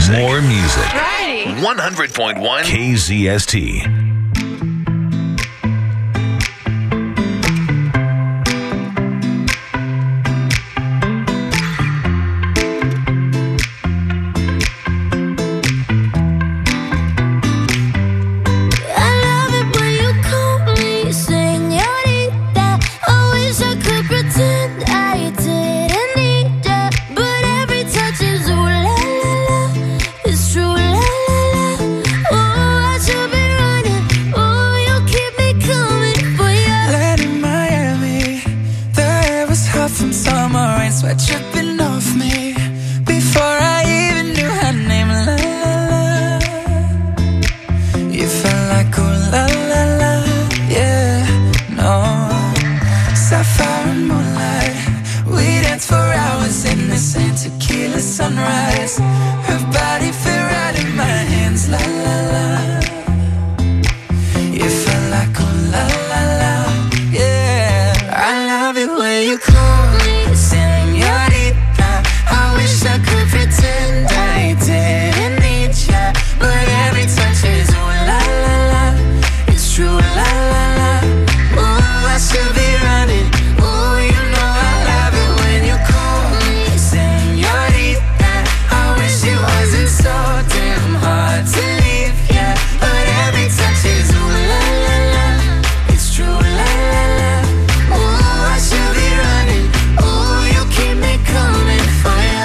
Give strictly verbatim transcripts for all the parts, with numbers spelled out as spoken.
music. More music. Right. one hundred point one K Z S T. Tripping off me before I even knew her name. La la la, you felt like oh la la la, yeah, no. Sapphire and moonlight, we danced for hours in the same tequila sunrise. Her body fit right in my hands. La la la, you felt like oh la la la, yeah. I love it when you call me. I could pretend I didn't need ya, but every touch is ooh la la la. It's true, la la la. Ooh, I should be running. Ooh, you know I love it when you call me señorita. I wish it wasn't so damn hard to leave ya, but every touch is ooh la la la. It's true, la la la. Ooh, I should be running. Ooh, you keep me coming for ya.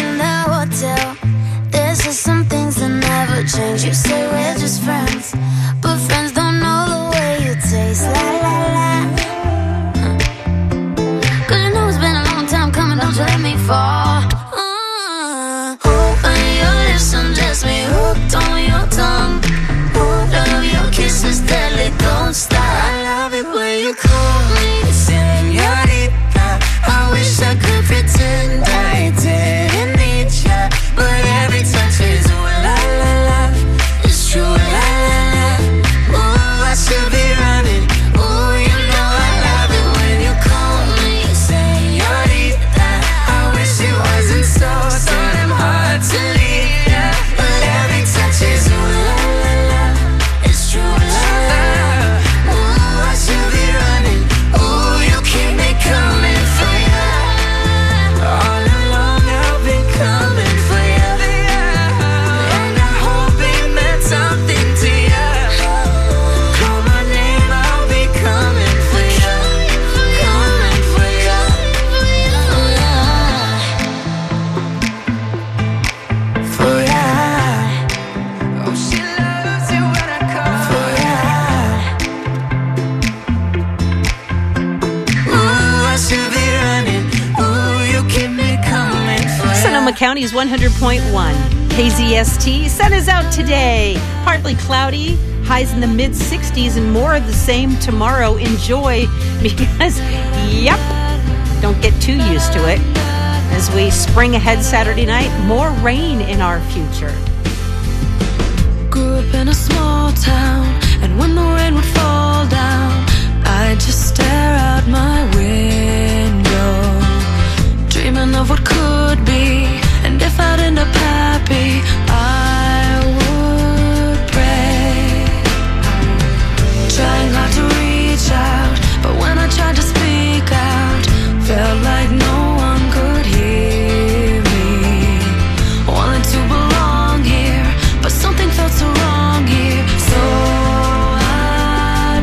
There's just some things that never change. You say we're just friends, but friends don't know the way you taste. La la la, huh. Cause you know it's been a long time coming, don't you let me fall. uh, Open your lips and just me hooked on your tongue. Ooh, love your kisses deadly, don't stop. I love it when you call me señorita. I wish I could pretend I didn't need ya, but every touch is ooh la la la. It's true, la la la. Ooh, I should be running. Ooh, you know I love it when you call me señorita. I wish it wasn't so, so damn hard to leave ya, but every touch is ooh la la la. It's true, la la la. Ooh, I should be running. Ooh, you keep me coming for ya. All along I've been coming for ya, and I hope it meant something to ya. Call my name, I'll be coming for ya, coming for ya, for ya. Oh, she loves it when I call for ya. Ooh, I should be running. Ooh, you keep me coming for ya. Sonoma County's one hundred point one K Z S T. Sun is out today. Partly cloudy. Highs in the mid sixties and more of the same tomorrow. Enjoy because, yep, don't get too used to it. As we spring ahead Saturday night, more rain in our future. Grew up in a small town, and when the rain would fall down, I'd just stare out my window, dreaming of what could be. And if I'd end up happy, I would pray, trying hard to reach out, but when I tried to speak out, felt like no one could hear me. Wanted to belong here, but something felt so wrong here. So I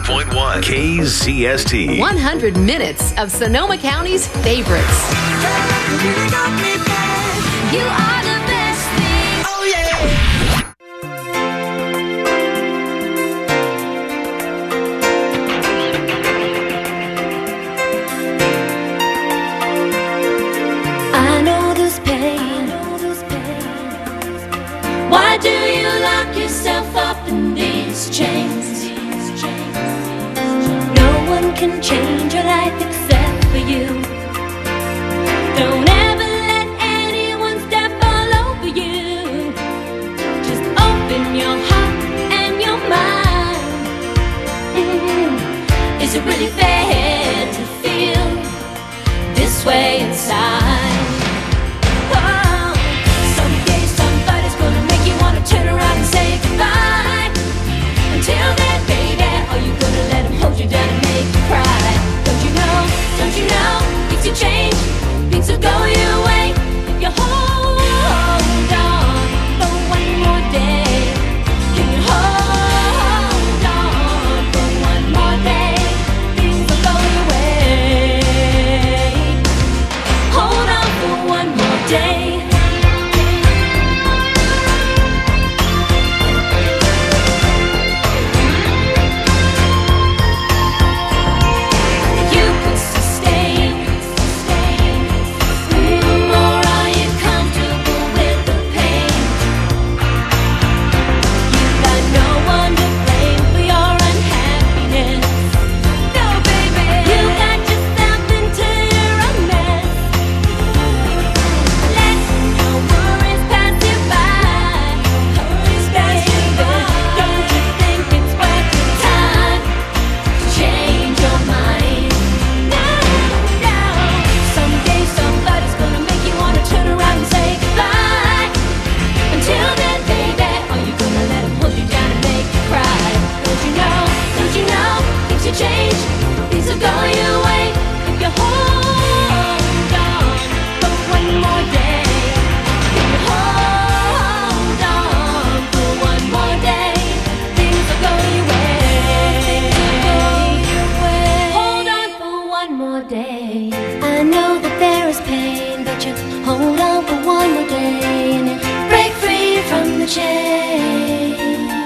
point one K Z S T. one hundred minutes of Sonoma County's favorites. You are the best thing. Oh yeah. I know this pain. Why do you lock yourself up in these chains? No one can change your life except for you. Don't ever let anyone step all over you. Just open your heart and your mind. Mm. Is it really fair to feel this way inside? Oh, someday somebody's gonna make you wanna turn around and say goodbye. Until then, baby, are you gonna let him hold you down and make you cry? Don't you know, don't you know, things will change, things will go your way if you hold on for one more day. Can you hold on for one more day? Things will go your way. Hold on for one more day. You could sustain, mm, or are you comfortable with the pain? You got no one to blame for your unhappiness. No, baby, you got yourself into your own mess. Let your worries pass you by. Worries pass you by. Don't you think it's worth your time to change your mind? No, no. Someday somebody's gonna make you wanna turn around and say goodbye. Until then, baby, are you gonna let him hold you down and make you cry? Don't you know, don't you know, things will change, things will go your way if you hold on for one more day. If you hold on for one more day, things will go your way. Hold on for one more day. I know that there is pain, but you hold on for one more day and you break free from the chains.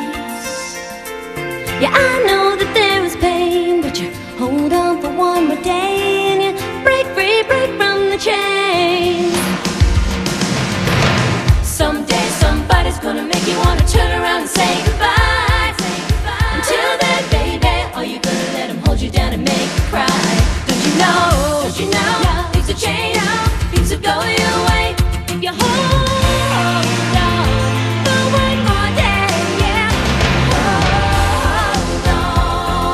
Yeah, I know that there is pain, but you hold on for one more day and you break free, break from the chains. Someday somebody's gonna make you wanna turn around and say goodbye. Until then, baby, are you gonna let him hold you down and make you cry? Don't you know, don't you know, things will change, things will go your way if you hold on for one more day, yeah. Hold on.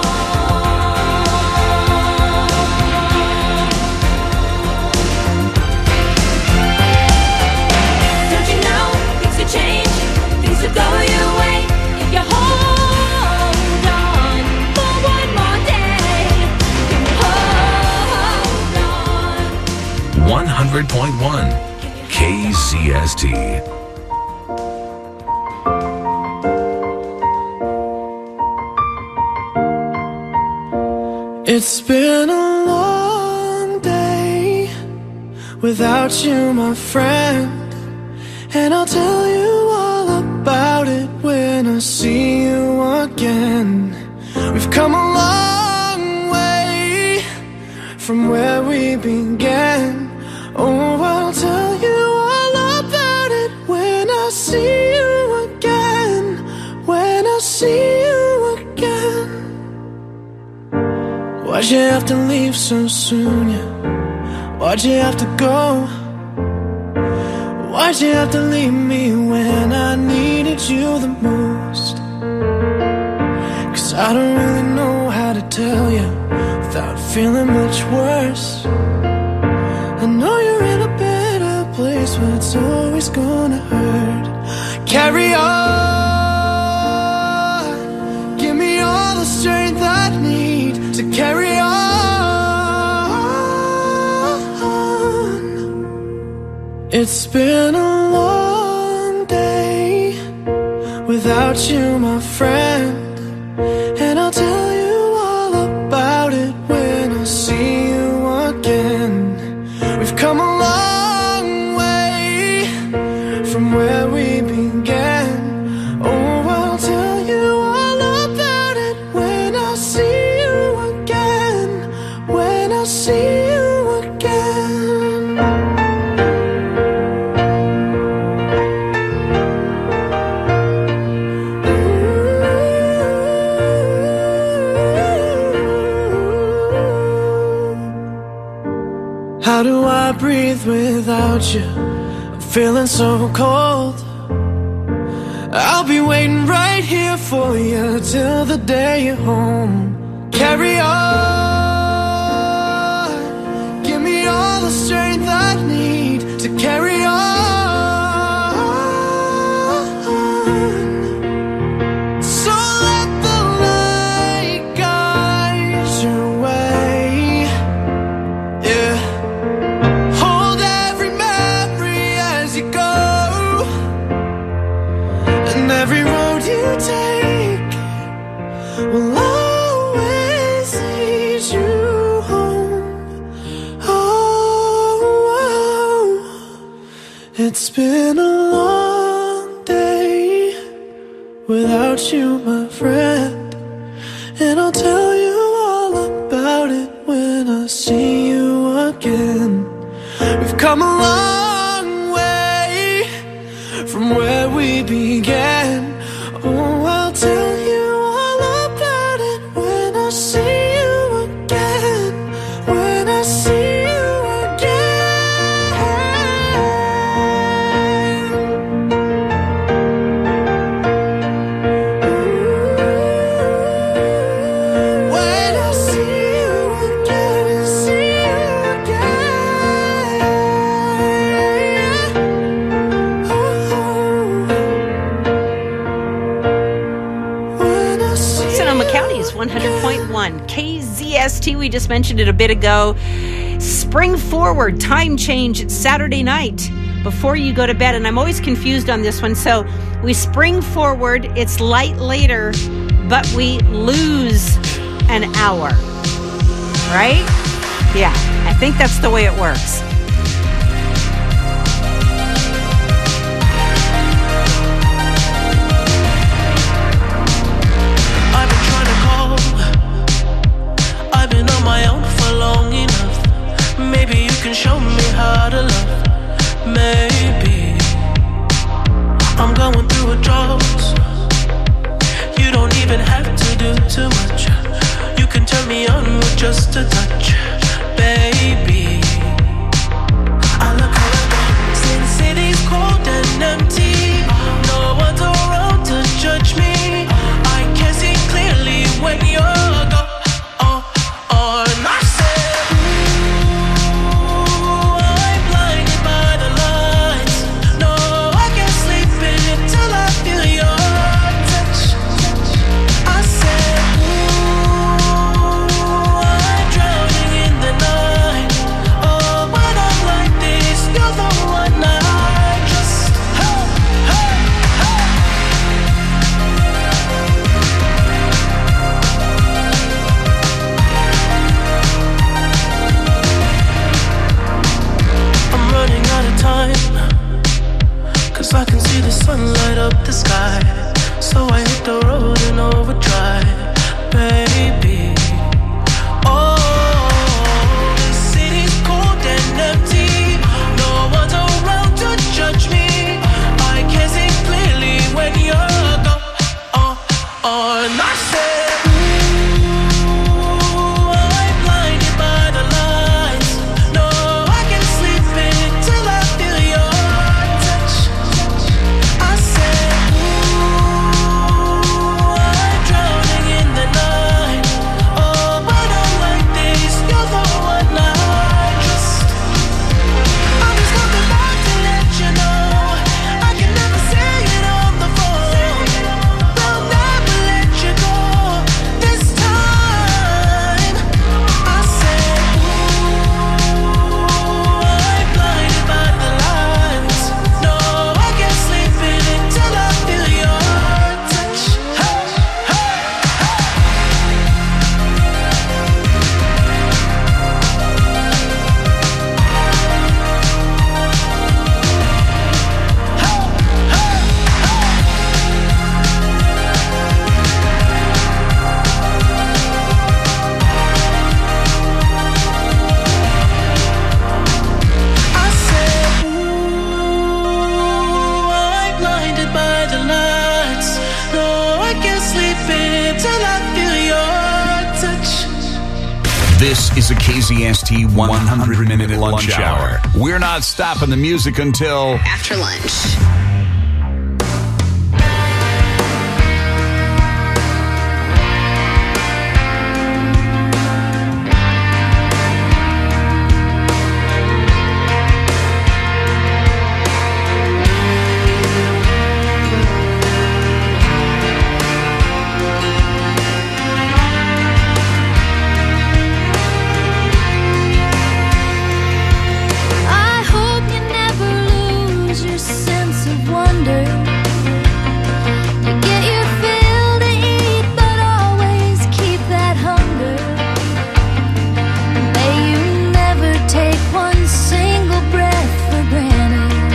Don't you know, things will change, things will go your way if you hold on for one more day. Can you hold on? one hundred point one K Z S T. It's been a long day without you, my friend, and I'll tell you all about it when I see you again. We've come a long way from where we began. Oh, I'll tell you all about it when I see you again. When I see you again. Why'd you have to leave so soon, yeah? Why'd you have to go? Why'd you have to leave me when I needed you the most? Cause I don't really know how to tell you without feeling much worse. I know you're in a better place, but it's always gonna hurt. Carry on, give me all the strength I need to carry on. It's been a long day without you, my friend, and I'll tell you breathe without you. I'm feeling so cold. I'll be waiting right here for you till the day you're home. Carry on. Give me all the strength I need to carry on. So let the light guide your way. Yeah. Hold every memory as you go. And every road you take will always lead you home. Oh, oh. It's been a long day without you, my friend, and I'll tell you all about it when I see you again. We've come a long way from where we began. Oh, I'll tell you all about it when I see you again. When I see you again. When I see you again, see you again. Oh. Sonoma County's one hundred point one K Z S T. We just mentioned it a bit ago. Spring forward, time change. It's Saturday night before you go to bed. And I'm always confused on this one. So we spring forward, it's light later, but we lose an hour. Right? Yeah, I think that's the way it works. I've been trying to call. I've been on my own for long enough. Maybe you can show me how to love. Maybe I'm going through a drought. You don't even have to do too much. You can turn me on with just a touch, baby. I look around, Sin City's cold and empty. No one's around to judge me. I can see clearly when you're gone. Oh, oh, and I said, ooh, I'm blinded by the lights. No, I can't sleep until I feel your touch. I said, ooh, I'm drowning in This is a K Z S T one hundred minute lunch hour. We're not stopping the music until After lunch. I hope you never lose your sense of wonder. You get your fill to eat, but always keep that hunger. May you never take one single breath for granted.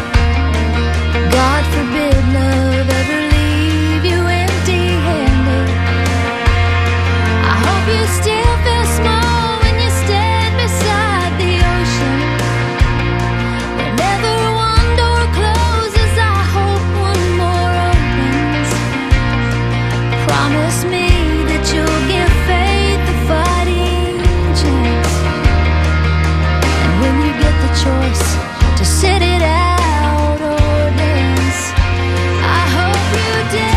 God forbid love ever leave you empty-handed. I hope you still feel small when you stand beside the ocean. Whenever one door closes, I hope one more opens. Promise me that you'll give faith a fighting chance. And when you get the choice to sit it out or dance, I hope you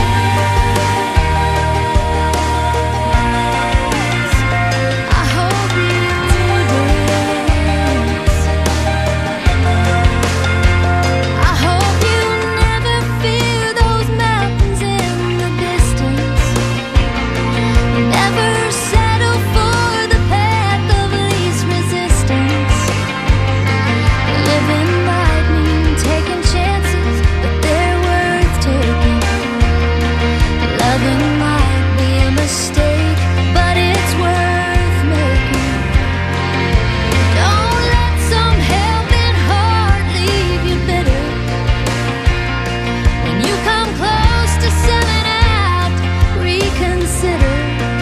dance. I hope you dance. I hope you never fear those mountains in the distance. Never settle for the path of least resistance. Living might mean taking chances, but they're worth taking. Loving might be a mistake, but it's worth making. Don't let some helping heart leave you bitter. When you come close to selling out, reconsider.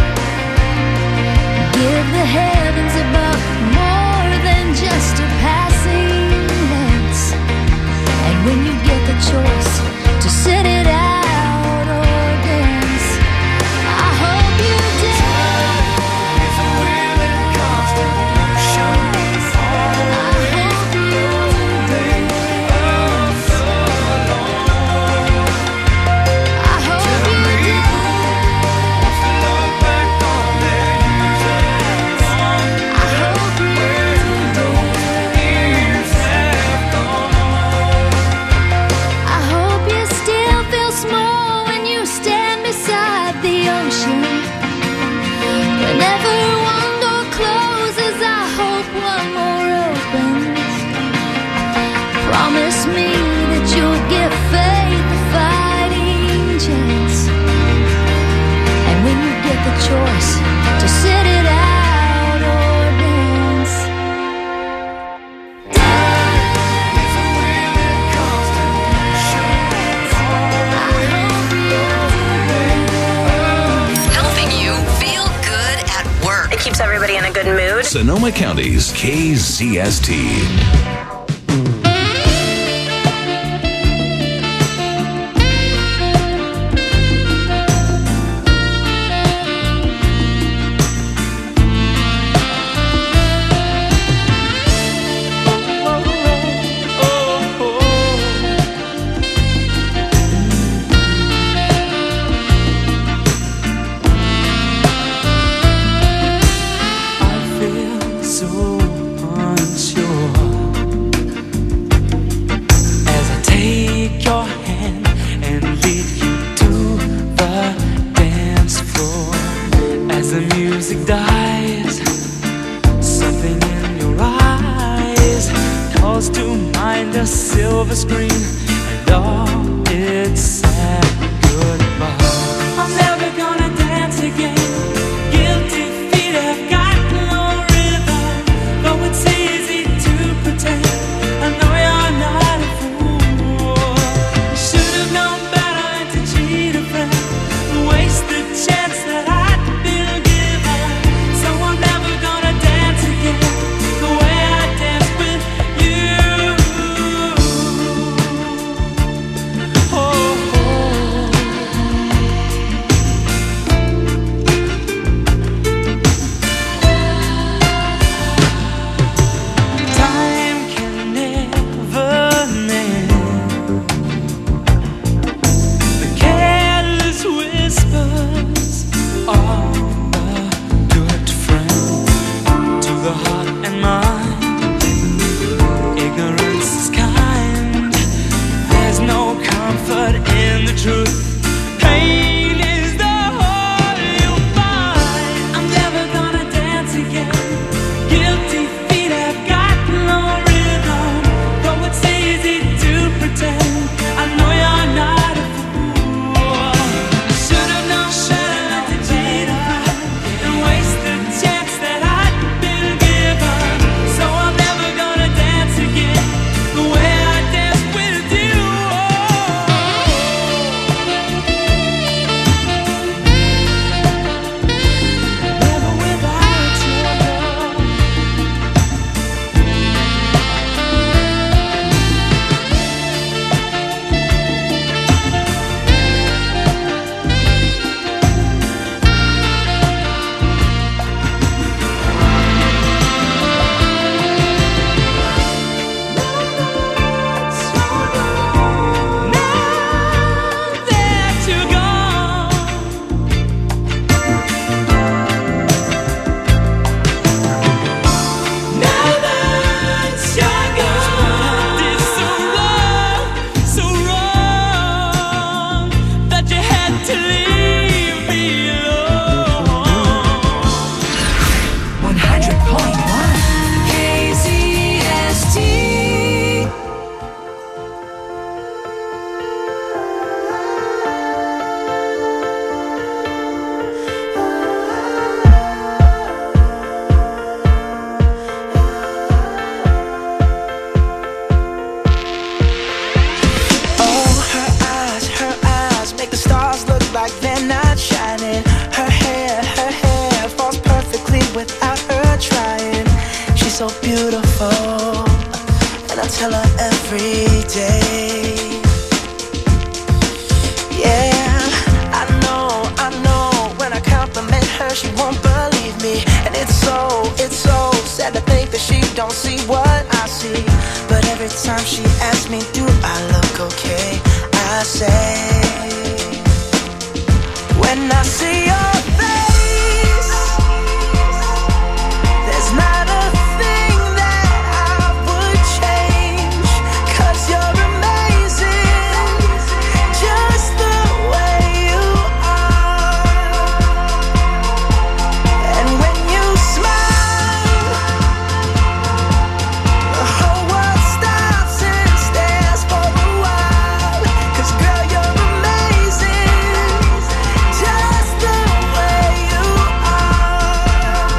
Give the heavens above more than just a passing glance. And when you get the choice to sit it out or dance, I hope you dance. I hope you dance. I hope you I hope you still feel small when you stand beside the ocean. Whenever one door closes, I hope one more opens. Promise me that you'll give faith a fighting chance. And when you get the choice to sit it out or dance, Helping you feel good at work. It keeps everybody in a good mood. Sonoma County's K Z S T. I feel so unsure. tell her every day. Yeah, I know, I know, when I compliment her, she won't believe me. And it's so, it's so sad to think that she don't see what I see. But every time she asks me, do I look okay? I say, when I see your face, there's not a thing that I would change. 'Cause you're amazing, just the way you are. And when you smile, the whole world stops and stares for a while. 'Cause girl, you're amazing, just the way you are.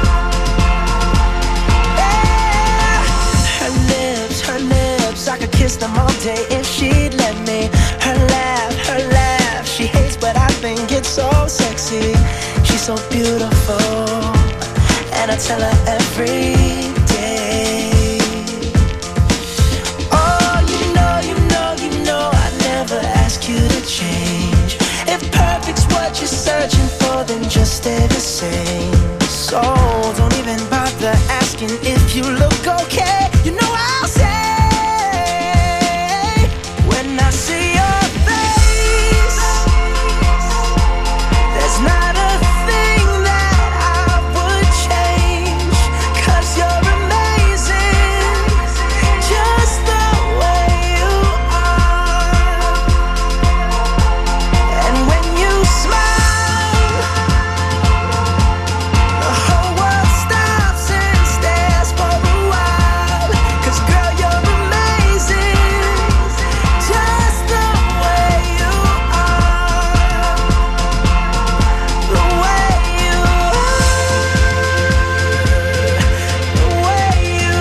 Yeah. Her lips, her lips, I could kiss them all day if she'd let me. Her laugh, her laugh, she hates but I think it's so sexy. She's so beautiful, and I tell her every day. Oh, you know, you know, you know, I never ask you to change. If perfect's what you're searching for, then just stay the same. So don't even bother asking if you look okay. You know I'll say, when I see your face, there's not a thing that I would change. 'Cause you're amazing, just the way you are. And when you smile, the whole world stops and stares for a while. 'Cause girl, you're amazing, just the way you are. The way you are. The way you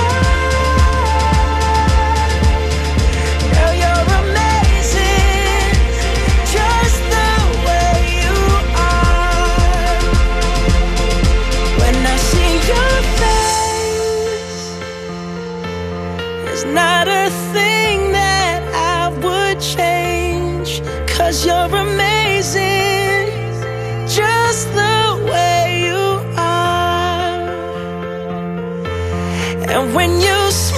are. Girl, you're amazing, just the way you are. When I see your face, there's not a thing that I would change. 'Cause you're amazing, just the way you are. And when you smile,